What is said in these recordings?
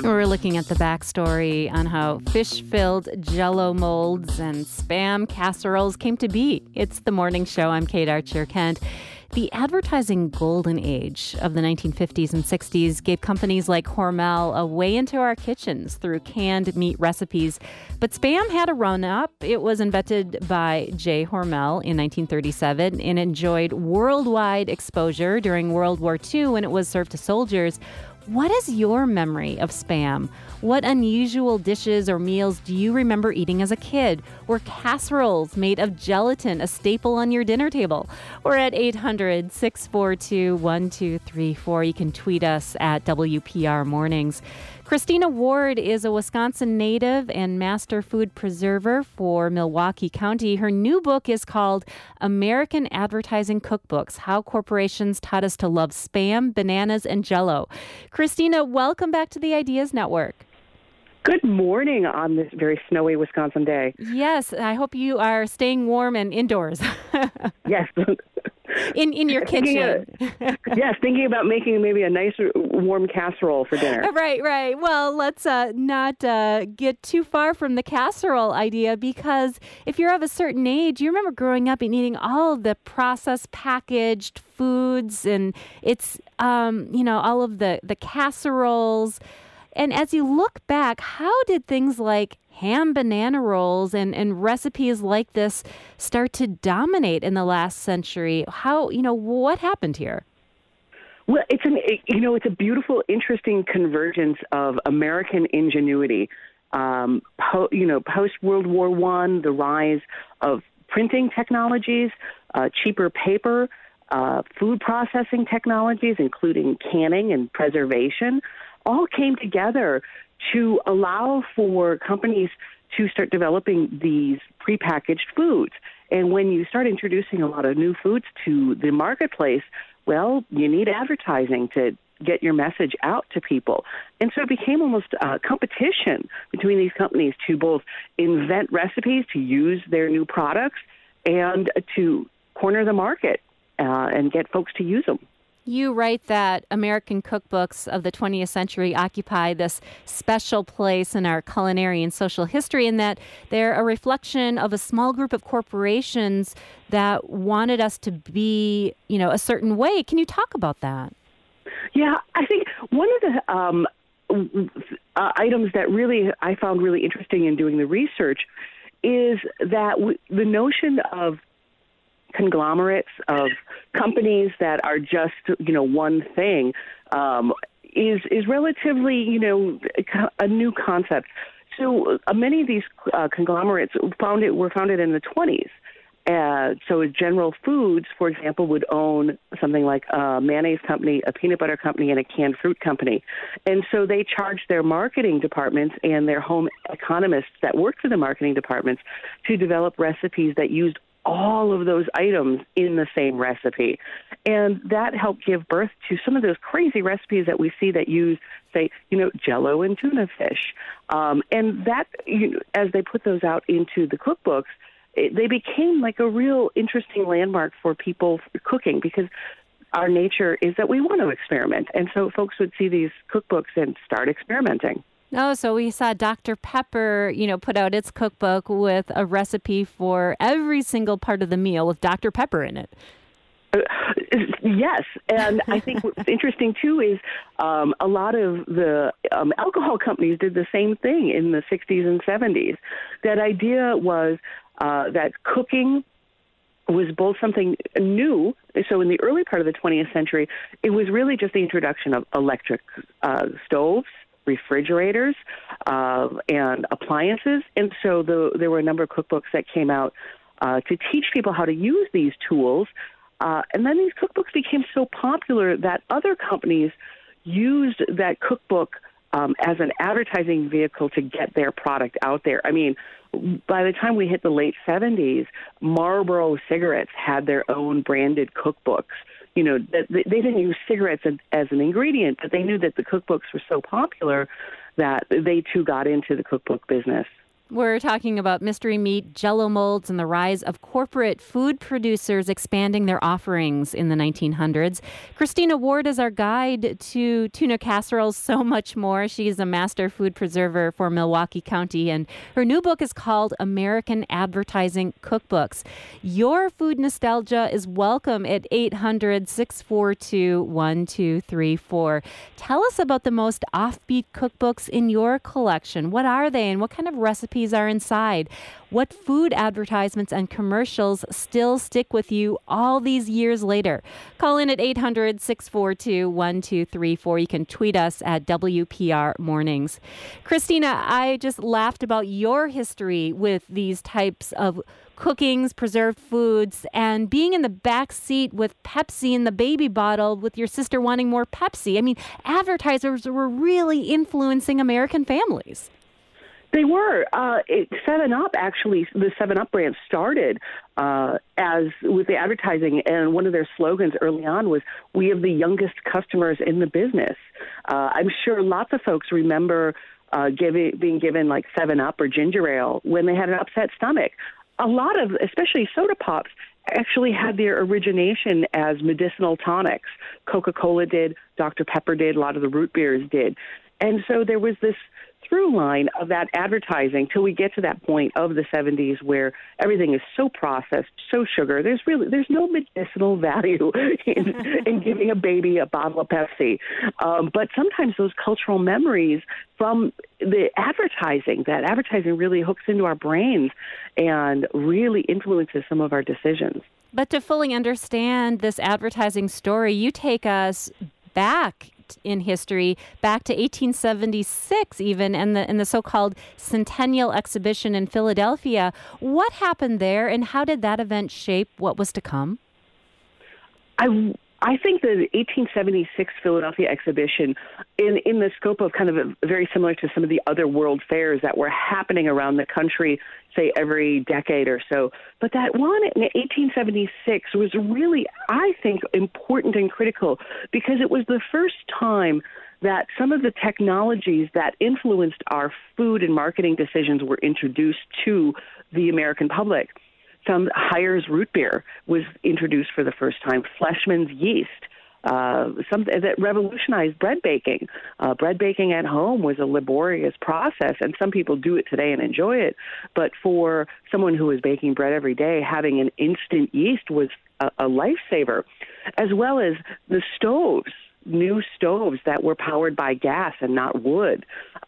We're looking at the backstory on how fish-filled Jell-O molds and Spam casseroles came to be. It's the morning show. I'm Kate Archer-Kent. The advertising golden age of the 1950s and 60s gave companies like Hormel a way into our kitchens through canned meat recipes. But Spam had a run-up. It was invented by J. Hormel in 1937 and enjoyed worldwide exposure during World War II when it was served to soldiers. What is your memory of Spam? What unusual dishes or meals do you remember eating as a kid? Were casseroles made of gelatin a staple on your dinner table? We're at 800-642-1234. You can tweet us at WPR Mornings. Christina Ward is a Wisconsin native and master food preserver for Milwaukee County. Her new book is called American Advertising Cookbooks: How Corporations Taught Us to Love Spam, Bananas, and Jell-O. Christina, welcome back to the Ideas Network. Good morning on this very snowy Wisconsin day. Yes, I hope you are staying warm and indoors. Yes. In your kitchen. Yes, thinking about making maybe a nice warm casserole for dinner. Right. Well, let's not get too far from the casserole idea, because if you're of a certain age, you remember growing up and eating all of the processed packaged foods, and it's, all of the casseroles. And as you look back, how did things like ham banana rolls and recipes like this start to dominate in the last century? What happened here? Well, it's a beautiful, interesting convergence of American ingenuity. Post World War I, the rise of printing technologies, cheaper paper, food processing technologies, including canning and preservation, all came together to allow for companies to start developing these prepackaged foods. And when you start introducing a lot of new foods to the marketplace, well, you need advertising to get your message out to people. And so it became almost a competition between these companies to both invent recipes to use their new products and to corner the market and get folks to use them. You write that American cookbooks of the 20th century occupy this special place in our culinary and social history, and that they're a reflection of a small group of corporations that wanted us to be, a certain way. Can you talk about that? Yeah, I think one of the items that really I found really interesting in doing the research is that the notion of conglomerates, of companies that are just, one thing, is relatively, a new concept. So many of these conglomerates were founded in the 20s. So General Foods, for example, would own something like a mayonnaise company, a peanut butter company, and a canned fruit company. And so they charged their marketing departments and their home economists that worked for the marketing departments to develop recipes that used all of those items in the same recipe. And that helped give birth to some of those crazy recipes that we see that use, say, Jell-O and tuna fish. And that, as they put those out into the cookbooks, they became like a real interesting landmark for people cooking, because our nature is that we want to experiment. And so folks would see these cookbooks and start experimenting. Oh, so we saw Dr. Pepper, put out its cookbook with a recipe for every single part of the meal with Dr. Pepper in it. Yes, and I think what's interesting, too, is a lot of the alcohol companies did the same thing in the 60s and 70s. That idea was that cooking was both something new. So in the early part of the 20th century, it was really just the introduction of electric stoves, refrigerators, and appliances. And so there were a number of cookbooks that came out to teach people how to use these tools. And then these cookbooks became so popular that other companies used that cookbook as an advertising vehicle to get their product out there. I mean, by the time we hit the late 70s, Marlboro cigarettes had their own branded cookbooks. They didn't use cigarettes as an ingredient, but they knew that the cookbooks were so popular that they, too, got into the cookbook business. We're talking about mystery meat, Jell-O molds, and the rise of corporate food producers expanding their offerings in the 1900s. Christina Ward is our guide to tuna casseroles, so much more. She's a master food preserver for Milwaukee County, and her new book is called American Advertising Cookbooks. Your food nostalgia is welcome at 800-642-1234. Tell us about the most offbeat cookbooks in your collection. What are they, and what kind of recipes are inside? What food advertisements and commercials still stick with you all these years later? Call in at 800-642-1234. You can tweet us at WPR Mornings. Christina, I just laughed about your history with these types of cookings, preserved foods, and being in the back seat with Pepsi in the baby bottle with your sister wanting more Pepsi. I mean, advertisers were really influencing American families. They were. 7-Up, actually, the 7-Up brand started as with the advertising, and one of their slogans early on was, "We have the youngest customers in the business." I'm sure lots of folks remember being given like 7-Up or ginger ale when they had an upset stomach. A lot of, especially soda pops, actually had their origination as medicinal tonics. Coca-Cola did, Dr. Pepper did, a lot of the root beers did. And so there was this through line of that advertising till we get to that point of the 70s where everything is so processed, so sugar. There's no medicinal value in giving a baby a bottle of Pepsi. But sometimes those cultural memories from the advertising, that advertising really hooks into our brains and really influences some of our decisions. But to fully understand this advertising story, you take us back in history, back to 1876 even, and the so-called Centennial Exhibition in Philadelphia. What happened there, and how did that event shape what was to come? I think the 1876 Philadelphia exhibition, in the scope of kind of very similar to some of the other world fairs that were happening around the country, say every decade or so. But that one in 1876 was really, I think, important and critical because it was the first time that some of the technologies that influenced our food and marketing decisions were introduced to the American public. Some Hires root beer was introduced for the first time. Fleischmann's yeast, something that revolutionized bread baking. Bread baking at home was a laborious process, and some people do it today and enjoy it. But for someone who is baking bread every day, having an instant yeast was a lifesaver, as well as the stoves, new stoves that were powered by gas and not wood.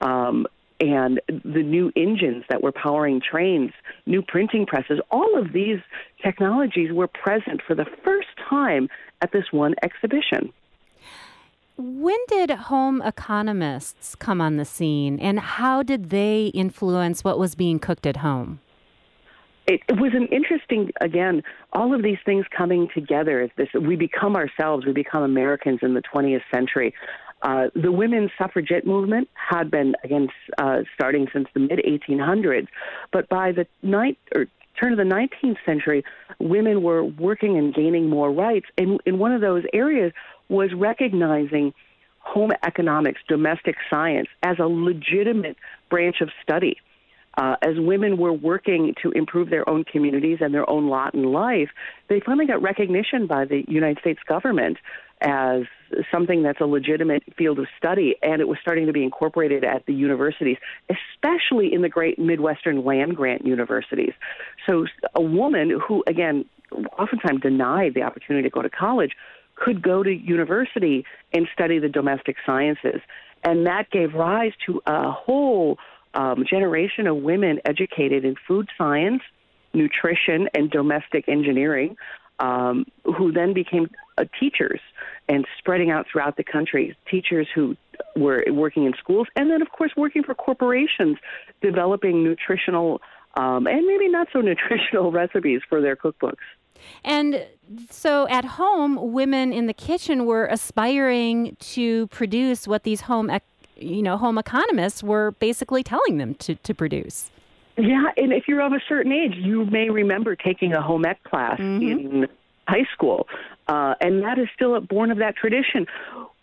And the new engines that were powering trains, new printing presses, all of these technologies were present for the first time at this one exhibition. When did home economists come on the scene, and how did they influence what was being cooked at home? It was an interesting, again, all of these things coming together. We become ourselves, we become Americans in the 20th century. The women's suffragette movement had been, again, starting since the mid-1800s, but by the turn of the 19th century, women were working and gaining more rights. And in one of those areas was recognizing home economics, domestic science, as a legitimate branch of study. As women were working to improve their own communities and their own lot in life, they finally got recognition by the United States government as something that's a legitimate field of study, and it was starting to be incorporated at the universities, especially in the great Midwestern land-grant universities. So a woman who, again, oftentimes denied the opportunity to go to college could go to university and study the domestic sciences, and that gave rise to a whole generation of women educated in food science, nutrition, and domestic engineering, who then became teachers and spreading out throughout the country, teachers who were working in schools, and then, of course, working for corporations, developing nutritional and maybe not so nutritional recipes for their cookbooks. And so at home, women in the kitchen were aspiring to produce what these home economists were basically telling them to produce. Yeah, and if you're of a certain age, you may remember taking a home ec class in high school, and that is still born of that tradition.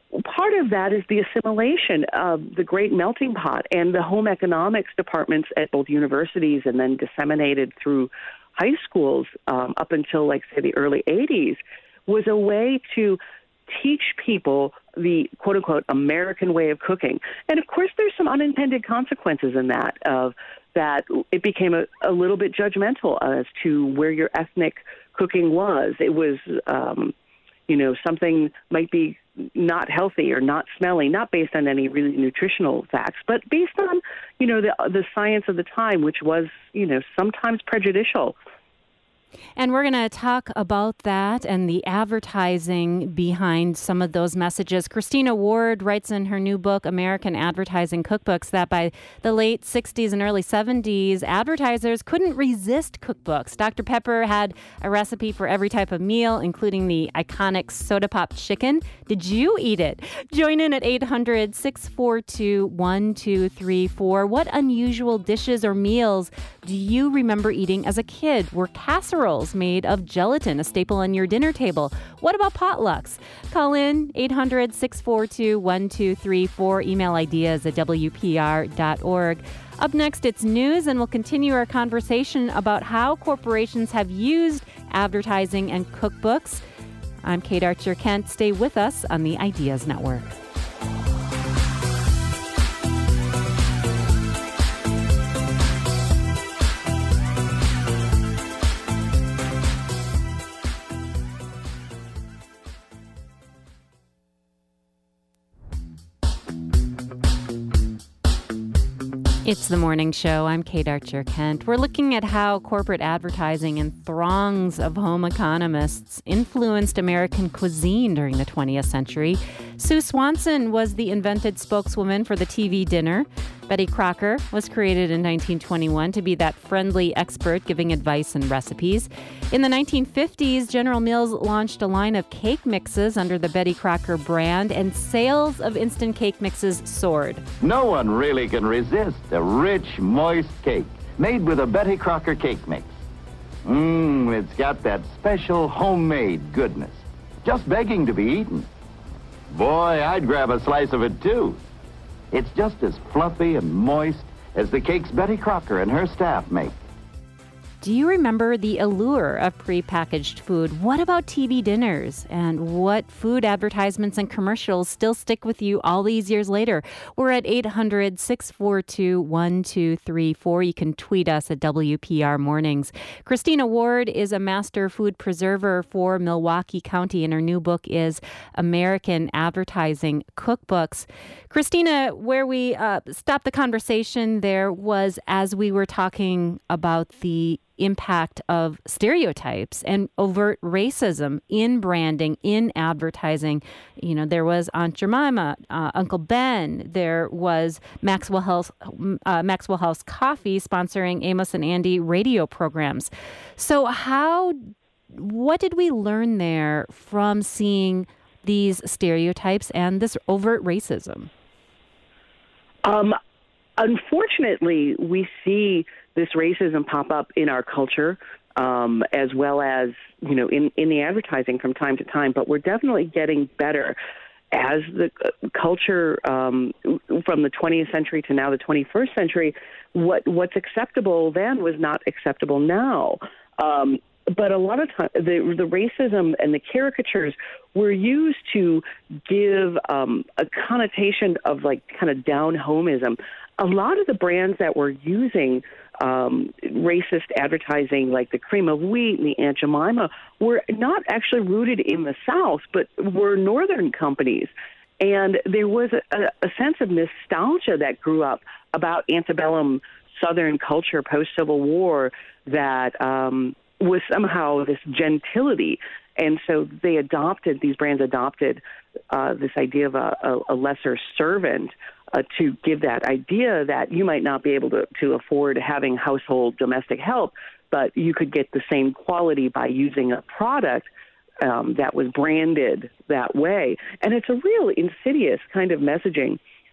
part of that is the assimilation of the great melting pot, and the home economics departments at both universities and then disseminated through high schools up until, like, say, the early 80s, was a way to teach people the quote-unquote American way of cooking. And, of course, there's some unintended consequences in that, of that it became a little bit judgmental as to where your ethnic cooking was. It was, something might be not healthy or not smelly, not based on any really nutritional facts, but based on, the science of the time, which was, sometimes prejudicial. And we're going to talk about that and the advertising behind some of those messages. Christina Ward writes in her new book, American Advertising Cookbooks, that by the late 60s and early 70s, advertisers couldn't resist cookbooks. Dr. Pepper had a recipe for every type of meal, including the iconic soda pop chicken. Did you eat it? Join in at 800-642-1234. What unusual dishes or meals do you remember eating as a kid? Were casseroles made of gelatin a staple on your dinner table? What about potlucks? Call in 800-642-1234. Email ideas at WPR.org. Up next, it's news, and we'll continue our conversation about how corporations have used advertising and cookbooks. I'm Kate Archer-Kent. Stay with us on the Ideas Network. It's the morning show. I'm Kate Archer-Kent. We're looking at how corporate advertising and throngs of home economists influenced American cuisine during the 20th century. Sue Swanson was the invented spokeswoman for the TV dinner. Betty Crocker was created in 1921 to be that friendly expert giving advice and recipes. In the 1950s, General Mills launched a line of cake mixes under the Betty Crocker brand, and sales of instant cake mixes soared. No one really can resist a rich, moist cake made with a Betty Crocker cake mix. It's got that special homemade goodness, just begging to be eaten. Boy, I'd grab a slice of it, too. It's just as fluffy and moist as the cakes Betty Crocker and her staff make. Do you remember the allure of prepackaged food? What about TV dinners? And what food advertisements and commercials still stick with you all these years later? We're at 800-642-1234. You can tweet us at WPR Mornings. Christina Ward is a master food preserver for Milwaukee County, and her new book is American Advertising Cookbooks. Christina, where we stopped the conversation there was as we were talking about the impact of stereotypes and overt racism in branding, in advertising. There was Aunt Jemima, Uncle Ben. There was Maxwell House Coffee sponsoring Amos and Andy radio programs. So what did we learn there from seeing these stereotypes and this overt racism? Unfortunately, we see this racism pop up in our culture, as well as, in the advertising from time to time. But we're definitely getting better as the culture from the 20th century to now the 21st century. What's acceptable then was not acceptable now. But a lot of times, the racism and the caricatures were used to give a connotation of kind of down-homism. A lot of the brands that were using racist advertising, like the Cream of Wheat and the Aunt Jemima, were not actually rooted in the South, but were northern companies. And there was a sense of nostalgia that grew up about antebellum Southern culture post-Civil War that was somehow this gentility. And so these brands adopted this idea of a lesser servant to give that idea that you might not be able to afford having household domestic help, but you could get the same quality by using a product that was branded that way. And it's a real insidious kind of messaging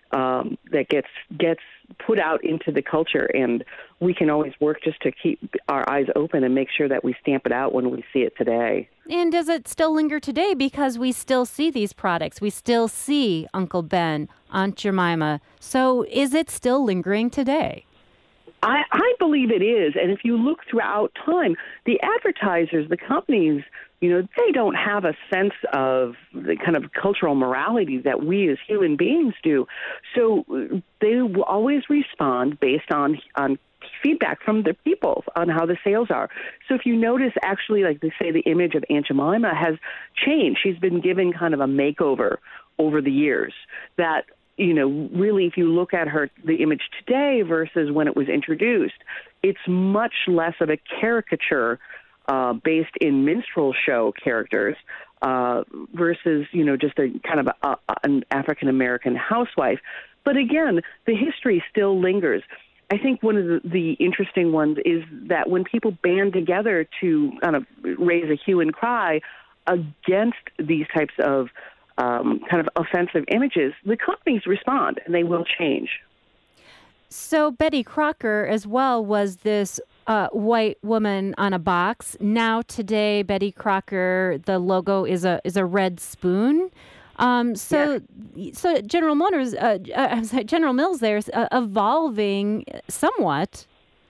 that gets put out into the culture, and we can always work just to keep our eyes open and make sure that we stamp it out when we see it today. And does it still linger today? Because we still see these products. We still see Uncle Ben, Aunt Jemima. So is it still lingering today? I believe it is. And if you look throughout time, the advertisers, the companies, they don't have a sense of the kind of cultural morality that we as human beings do. So they will always respond based on feedback from their people on how the sales are. So if you notice, actually, like they say, the image of Aunt Jemima has changed. She's been given kind of a makeover over the years that, really, if you look at the image today versus when it was introduced, it's much less of a caricature based in minstrel show characters versus, just a kind of an African-American housewife. But again, the history still lingers. I think one of the interesting ones is that when people band together to kind of raise a hue and cry against these types of kind of offensive images, the companies respond and they will change. So Betty Crocker as well was this white woman on a box. Now today, Betty Crocker, the logo is a red spoon. So General Mills there's evolving somewhat.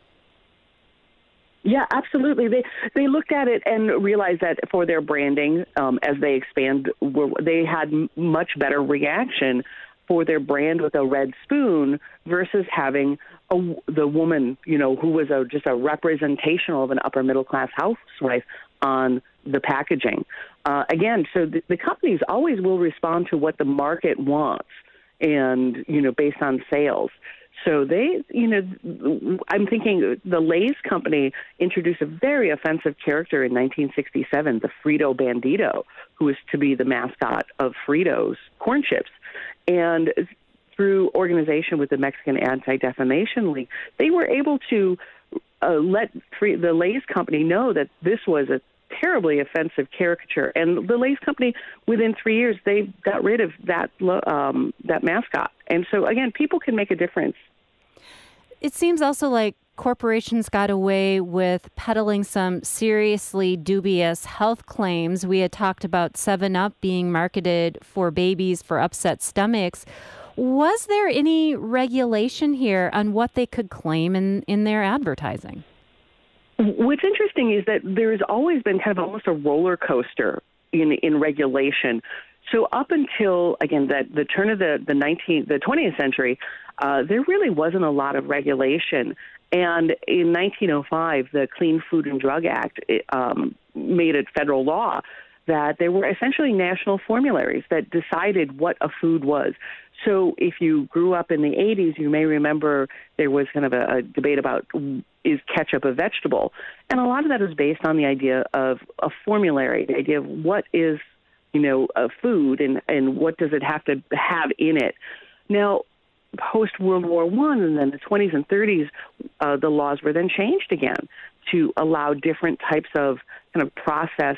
Yeah, absolutely. They looked at it and realized that for their branding, as they expand, they had much better reaction for their brand with a red spoon versus having the woman, who was just a representation of an upper middle class housewife on the packaging. Again, so the companies always will respond to what the market wants, and based on sales. So I'm thinking the Lay's company introduced a very offensive character in 1967, the Frito Bandito, who was to be the mascot of Fritos corn chips. And through organization with the Mexican Anti-Defamation League, they were able to let the Lay's company know that this was a terribly offensive caricature. And the Lay's company, within 3 years, they got rid of that mascot. And so, again, people can make a difference. It seems also like corporations got away with peddling some seriously dubious health claims. We had talked about 7-Up being marketed for babies for upset stomachs. Was there any regulation here on what they could claim in their advertising? What's interesting is that there's always been kind of almost a roller coaster in regulation. So up until, again, the turn of the 20th century, there really wasn't a lot of regulation. And in 1905, the Clean Food and Drug Act made it federal law that there were essentially national formularies that decided what a food was. So if you grew up in the 80s, you may remember there was kind of a debate about, is ketchup a vegetable? And a lot of that is based on the idea of a formulary, the idea of what is, a food and what does it have to have in it. Now, post-World War I and then the 20s and 30s, the laws were then changed again to allow different types of kind of processed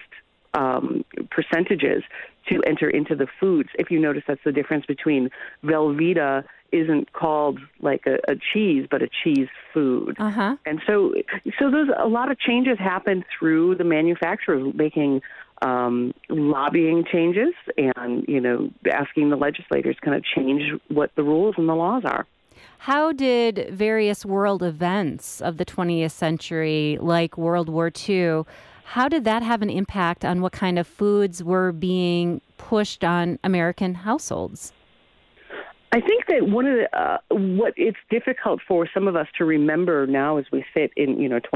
percentages to enter into the foods. If you notice, that's the difference between Velveeta isn't called like a cheese, but a cheese food. Uh-huh. And so there's a lot of changes happen through the manufacturers making lobbying changes and, asking the legislators kind of change what the rules and the laws are. How did various world events of the 20th century, like World War II, how did that have an impact on what kind of foods were being pushed on American households? I think that one of the what it's difficult for some of us to remember now as we sit in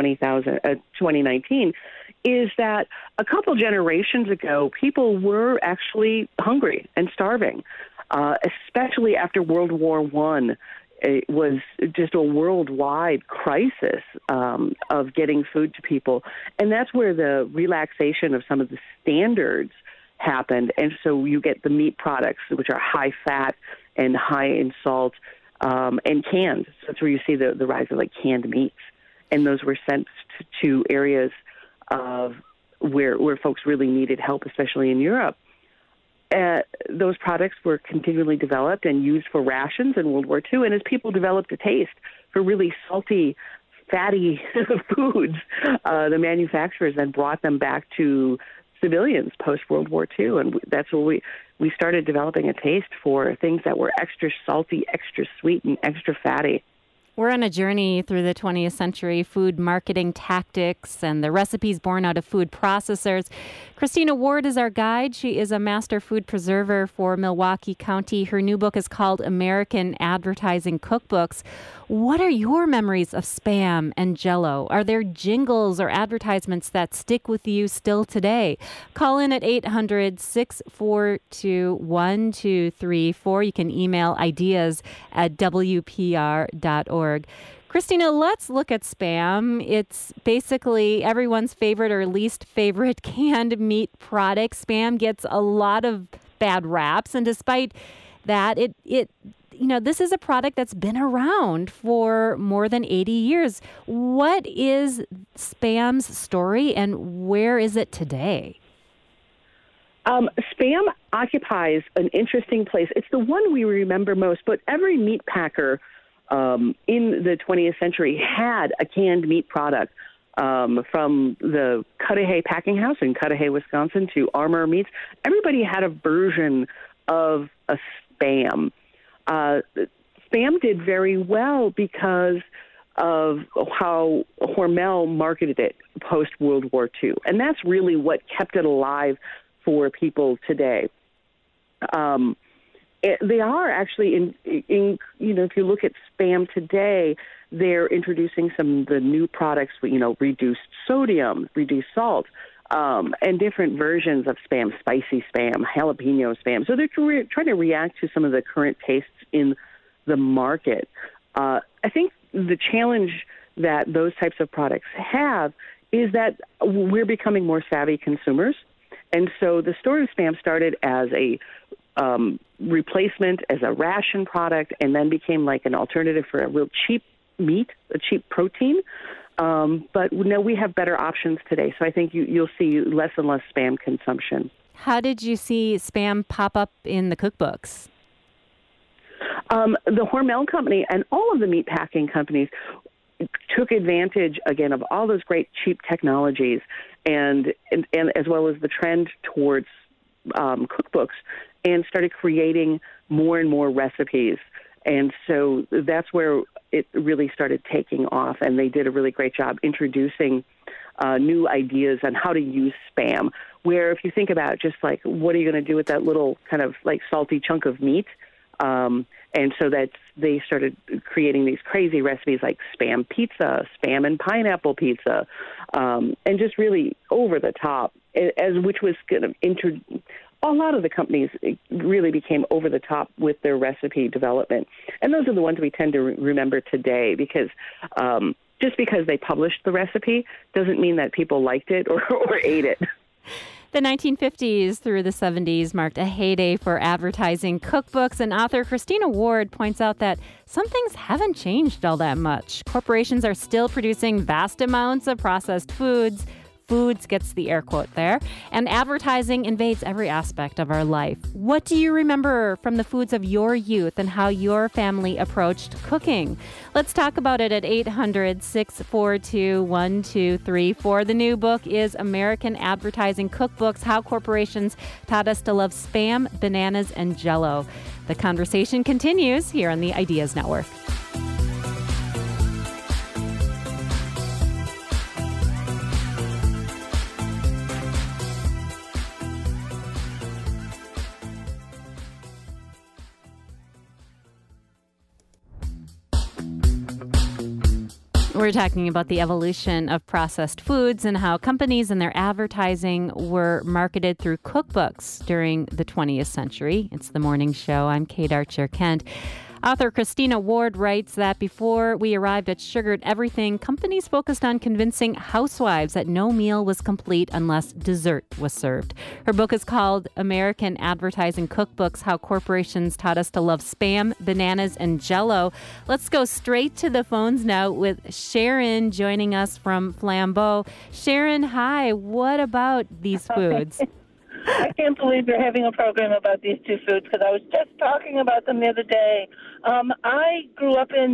2019 is that a couple generations ago people were actually hungry and starving, especially after World War I. It was just a worldwide crisis of getting food to people, and that's where the relaxation of some of the standards happened. And so you get the meat products, which are high fat and high in salt, and canned. So that's where you see the rise of like canned meats. And those were sent to areas of where folks really needed help, especially in Europe. those products were continually developed and used for rations in World War II. And as people developed a taste for really salty, fatty foods, the manufacturers then brought them back to civilians post-World War II. And that's where we started developing a taste for things that were extra salty, extra sweet, and extra fatty. We're on a journey through the 20th century food marketing tactics and the recipes born out of food processors. Christina Ward is our guide. She is a master food preserver for Milwaukee County. Her new book is called American Advertising Cookbooks. What are your memories of Spam and Jell-O? Are there jingles or advertisements that stick with you still today? Call in at 800-642-1234. You can email ideas at WPR.org. Christina, let's look at Spam. It's basically everyone's favorite or least favorite canned meat product. Spam gets a lot of bad raps, and despite that, this is a product that's been around for more than 80 years. What is Spam's story, and where is it today? Spam occupies an interesting place. It's the one we remember most, but every meat packer in the 20th century had a canned meat product, from the Cudahy Packing House in Cudahy, Wisconsin, to Armour Meats. Everybody had a version of a Spam. Spam did very well because of how Hormel marketed it post-World War II. And that's really what kept it alive for people today. They are actually, if you look at Spam today, they're introducing some of the new products, reduced sodium, reduced salt, and different versions of Spam, spicy Spam, jalapeno Spam. So they're trying to react to some of the current tastes in the market. I think the challenge that those types of products have is that we're becoming more savvy consumers. And so the story of Spam started as a replacement, as a ration product, and then became like an alternative for a real cheap meat, a cheap protein. But now we have better options today. So I think you'll see less and less Spam consumption. How did you see Spam pop up in the cookbooks? The Hormel Company and all of the meat packing companies took advantage, again, of all those great cheap technologies and as well as the trend towards cookbooks, and started creating more and more recipes. And so that's where it really started taking off, and they did a really great job introducing new ideas on how to use Spam, where if you think about just like, what are you going to do with that little kind of like salty chunk of meat? And so they started creating these crazy recipes like Spam pizza, Spam and pineapple pizza, and just really over the top, which was going to a lot of the companies really became over the top with their recipe development. And those are the ones we tend to remember today, because just because they published the recipe doesn't mean that people liked it or ate it. The 1950s through the 70s marked a heyday for advertising cookbooks, and author Christina Ward points out that some things haven't changed all that much. Corporations are still producing vast amounts of processed foods. Foods gets the air quote there, and advertising invades every aspect of our life. What do you remember from the foods of your youth and how your family approached cooking? Let's talk about it at 800-642-1234. The new book is American Advertising Cookbooks, How Corporations Taught Us to Love Spam, Bananas, and Jell-O. The conversation continues here on the Ideas Network. We're talking about the evolution of processed foods and how companies and their advertising were marketed through cookbooks during the 20th century. It's the morning show. I'm Kate Archer-Kent. Author Christina Ward writes that before we arrived at sugared everything, companies focused on convincing housewives that no meal was complete unless dessert was served. Her book is called American Advertising Cookbooks, How Corporations Taught Us to Love Spam, Bananas, and Jell-O. Let's go straight to the phones now with Sharon joining us from Flambeau. Sharon, hi. What about these foods? I can't believe you're having a program about these two foods because I was just talking about them the other day. I grew up in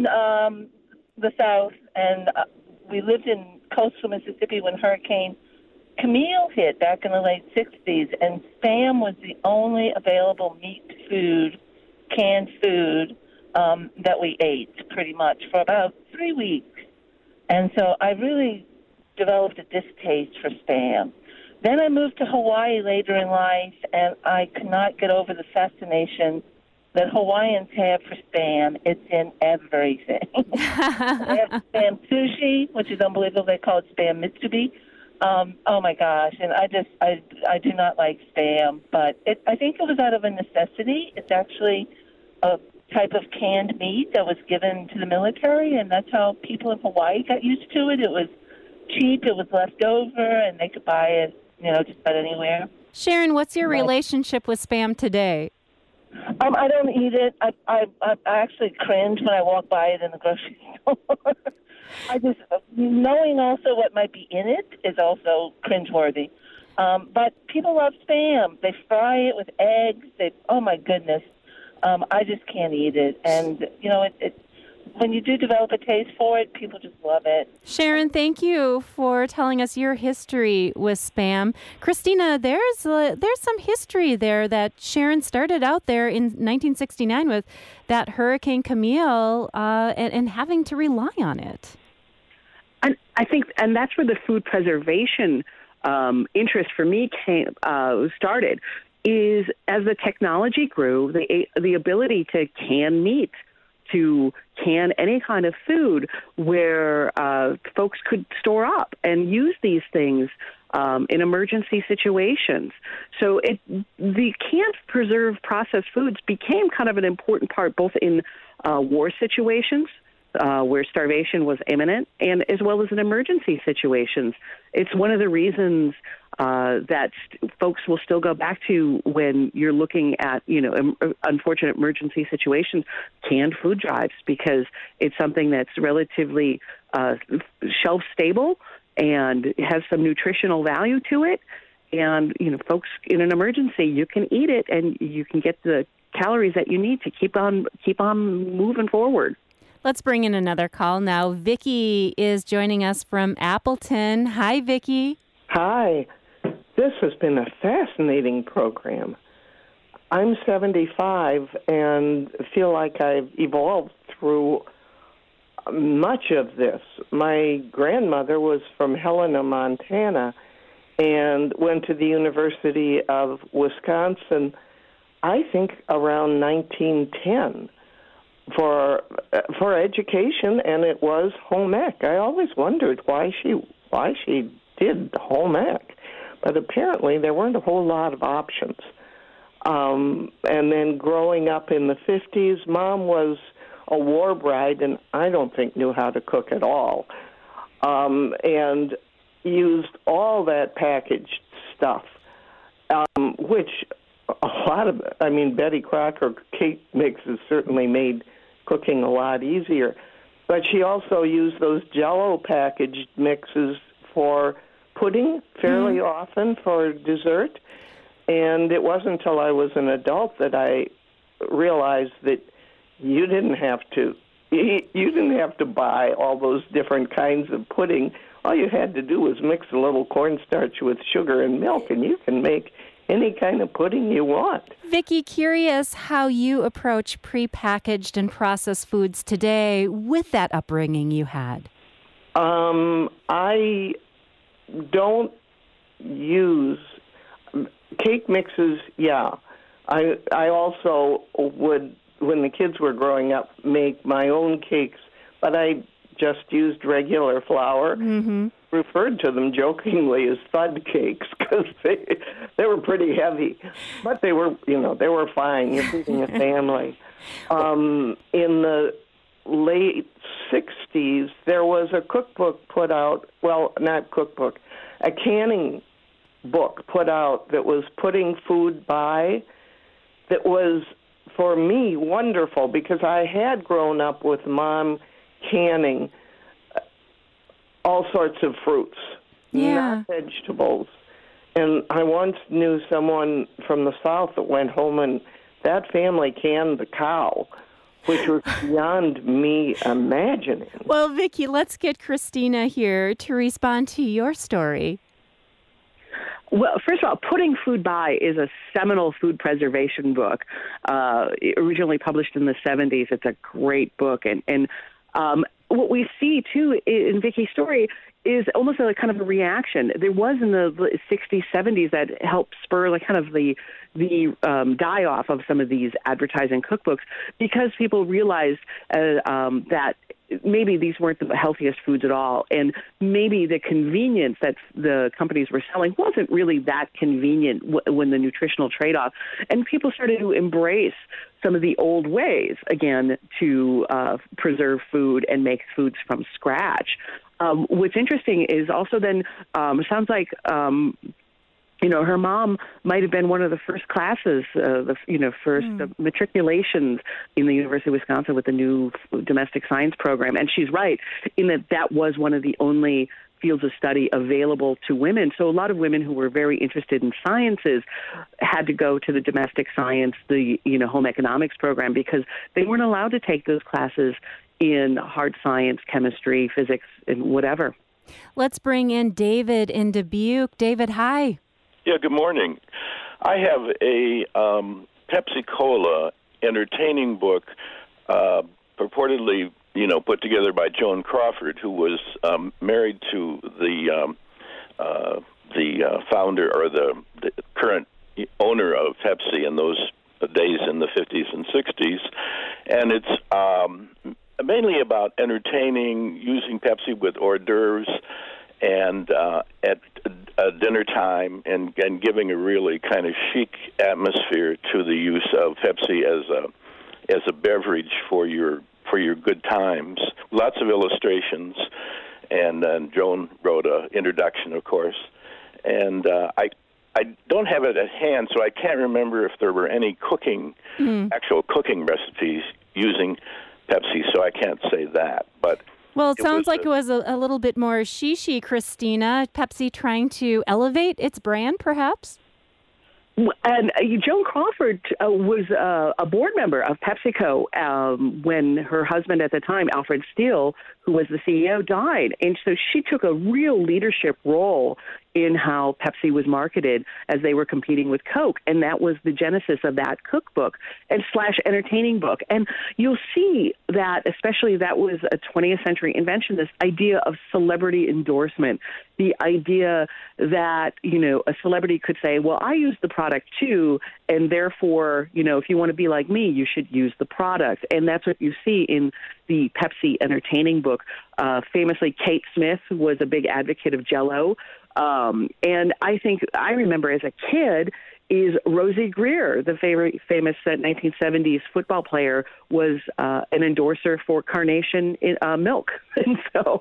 the South, and we lived in coastal Mississippi when Hurricane Camille hit back in the late 60s, and Spam was the only available meat food, canned food, that we ate pretty much for about 3 weeks. And so I really developed a distaste for Spam. Then I moved to Hawaii later in life, and I could not get over the fascination that Hawaiians have for Spam. It's in everything. They have Spam sushi, which is unbelievable. They call it Spam mitsubi. Oh, my gosh. And I do not like Spam, but I think it was out of a necessity. It's actually a type of canned meat that was given to the military, and that's how people in Hawaii got used to it. It was cheap, it was left over, and they could buy it, just about anywhere. Sharon, what's your relationship with Spam today? I don't eat it. I actually cringe when I walk by it in the grocery store. I just, knowing also what might be in it is also cringeworthy. But people love Spam. They fry it with eggs. Oh, my goodness. I just can't eat it. And, when you do develop a taste for it, people just love it. Sharon, thank you for telling us your history with Spam. Christina, there's some history there that Sharon started out there in 1969 with that Hurricane Camille and having to rely on it. And I think, and that's where the food preservation interest for me started. Is as the technology grew, the ability to can meat, to can any kind of food where folks could store up and use these things in emergency situations. So the canned preserved processed foods became kind of an important part both in war situations where starvation was imminent and as well as in emergency situations. It's one of the reasons that folks will still go back to when you're looking at, unfortunate emergency situations, canned food drives, because it's something that's relatively shelf stable and has some nutritional value to it. And, folks in an emergency, you can eat it and you can get the calories that you need to keep on moving forward. Let's bring in another call now. Vicki is joining us from Appleton. Hi, Vicki. Hi. This has been a fascinating program. I'm 75 and feel like I've evolved through much of this. My grandmother was from Helena, Montana, and went to the University of Wisconsin, I think around 1910. For education, and it was home ec. I always wondered why she did home ec, but apparently there weren't a whole lot of options. And then growing up in the 50s, Mom was a war bride, and I don't think knew how to cook at all, and used all that packaged stuff, which a lot of, Betty Crocker cake mixes certainly made cooking a lot easier. But she also used those Jell-O packaged mixes for pudding fairly often for dessert. And it wasn't until I was an adult that I realized that you didn't have to buy all those different kinds of pudding. All you had to do was mix a little cornstarch with sugar and milk, and you can make any kind of pudding you want. Vicki, curious how you approach prepackaged and processed foods today with that upbringing you had. I don't use cake mixes. Yeah, I also would, when the kids were growing up, make my own cakes, but I just used regular flour. Mm-hmm. Referred to them jokingly as thud cakes because they were pretty heavy, but they were fine. You're feeding a family. In the late 60s, there was a cookbook put out. Well, not cookbook, a canning book put out that was putting food by. That was for me wonderful because I had grown up with Mom canning all sorts of fruits, not vegetables. And I once knew someone from the South that went home and that family canned the cow, which was beyond me imagining. Well, Vicki, let's get Christina here to respond to your story. Well, first of all, Putting Food By is a seminal food preservation book, originally published in the 70s. It's a great book. And what we see, too, in Vicki's story is almost a kind of a reaction. There was in the 60s, 70s that helped spur like kind of the die-off of some of these advertising cookbooks because people realized that maybe these weren't the healthiest foods at all, and maybe the convenience that the companies were selling wasn't really that convenient when the nutritional trade-off. And people started to embrace some of the old ways, again, to preserve food and make foods from scratch. What's interesting is also then, sounds like, her mom might have been one of the first classes, first matriculations in the University of Wisconsin with the new domestic science program. And she's right in that was one of the only fields of study available to women. So a lot of women who were very interested in sciences had to go to the domestic science, the home economics program, because they weren't allowed to take those classes in hard science, chemistry, physics, and whatever. Let's bring in David in Dubuque. David, hi. Yeah, good morning. I have a Pepsi-Cola entertaining book purportedly, put together by Joan Crawford, who was married to the founder or the current owner of Pepsi in those days in the 50s and 60s. And it's mainly about entertaining, using Pepsi with hors d'oeuvres, and at dinner time, and giving a really kind of chic atmosphere to the use of Pepsi as a beverage for your good times. Lots of illustrations, and Joan wrote an introduction, of course. And I don't have it at hand, so I can't remember if there were any actual cooking recipes using Pepsi, so I can't say that. But well, it sounds like it was a little bit more shishi, Christina. Pepsi trying to elevate its brand, perhaps? And Joan Crawford was a board member of PepsiCo when her husband at the time, Alfred Steele, who was the CEO, died. And so she took a real leadership role in how Pepsi was marketed as they were competing with Coke. And that was the genesis of that cookbook and / entertaining book. And you'll see that, especially that was a 20th century invention, this idea of celebrity endorsement, the idea that, a celebrity could say, well, I use the product too, and therefore, if you want to be like me, you should use the product. And that's what you see in the Pepsi entertaining book. Famously, Kate Smith was a big advocate of Jell-O. And I remember as a kid is Rosie Greer, the famous 1970s football player, was an endorser for Carnation milk. And so,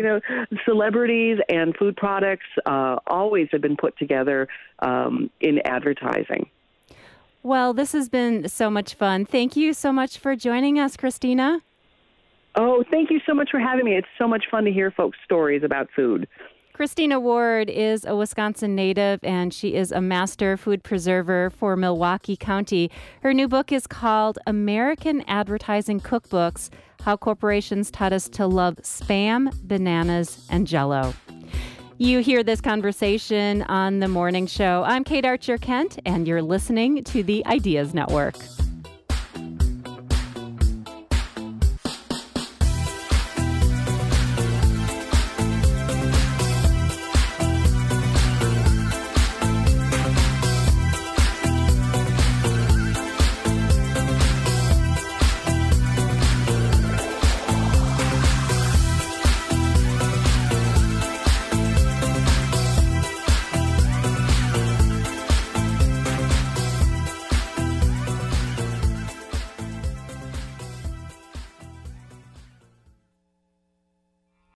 celebrities and food products always have been put together in advertising. Well, this has been so much fun. Thank you so much for joining us, Christina. Oh, thank you so much for having me. It's so much fun to hear folks' stories about food. Christina Ward is a Wisconsin native, and she is a master food preserver for Milwaukee County. Her new book is called American Advertising Cookbooks, How Corporations Taught Us to Love Spam, Bananas, and Jell-O. You hear this conversation on The Morning Show. I'm Kate Archer Kent, and you're listening to the Ideas Network.